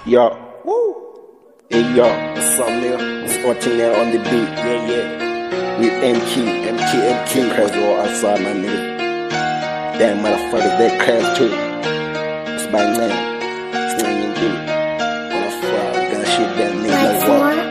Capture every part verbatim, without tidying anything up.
Yo, woo. Hey yo, what's up, nigga? It's Ordinaire on the beat. Yeah, yeah. We M K, M K, M K. Crash all outside, my nigga. Damn motherfuckers, they crash too. It's my name. Slinging beat. On a fire, gonna shoot that nigga like what?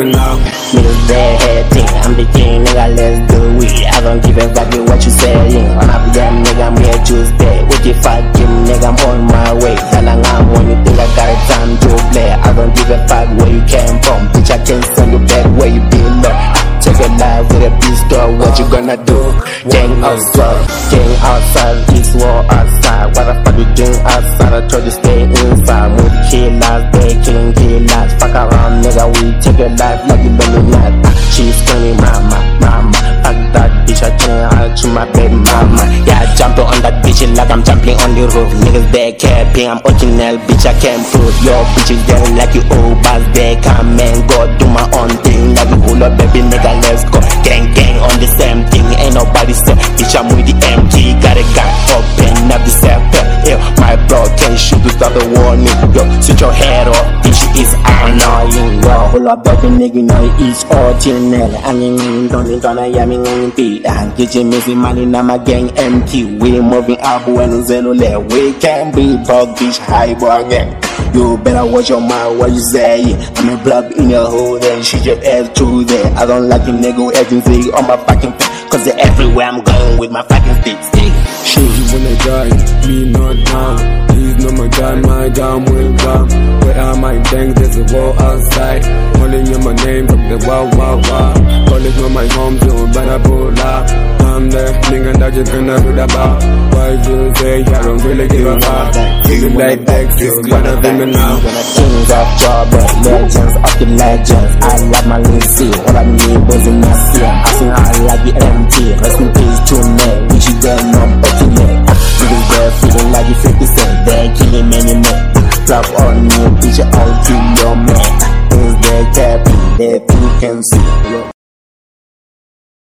Niggas bad head thing, I'm the king, nigga, let's do it. I don't give a fuck with what you saying. I'm up them, nigga, I'm here Tuesday. With the fucking nigga, I'm on my way. And I'm when you think I got a time to play. I don't give a fuck where you came from. Bitch, I can't send you back where you belong. Take a life with a pistol, what you gonna do? Gang outside, gang outside, it's war outside. What the fuck you doing outside? I told you stay inside. With killers, they killing killers. Fuck around, nigga, we take a life like you don't know not. She's screaming, mama, mama. Fuck that bitch, I can't hide to my baby mama. Yeah, I jumped on that bitch like I'm jumping on the roof. Niggas they capping, I'm original, bitch, I can't prove. Your bitches yelling like you old boss, they come and go do my own thing. Like you hold up, baby, nigga, let's go. Gang, gang on the same thing, ain't nobody say. Bitch, I'm with the M K, got a gun open up the sepper. Yeah, my bro can't shoot without the warning. Yo, switch your head off, bitch, is annoying. Yo, hold up, baby, nigga, know it's original. I mean, don't think on a yamming on beat. And get you missing money, now my gang M K. We moving up when Zelule. We can be bug, bitch, high boy gang. You better watch your mouth, what you say. I'm a blood in your hood and shoot your ass through there. I don't like a nigga agency on my fucking face, cause they're everywhere I'm going with my fucking stick. Stick. Shoot you when they die, me not down. Please know my guy, my gun will come. Where are my gangs, there's a war outside. Calling you my name from the wow wow wow. Calling on my home zone, but I pull up. I'm there, nigga, that you gonna do that about. Why you say I don't really give a fuck? Feeling like that, you gonna be me now. Kings of trouble, legends of the legends. I love my Lucy, all I need was in my fear. I sing I like the M T, rest in peace to me. Which is there, no ultimate. Niggas there feeling like you fifty cent, they're killing many men. Drop on you, bitch, all kill your man. Things they tapping, they think can see.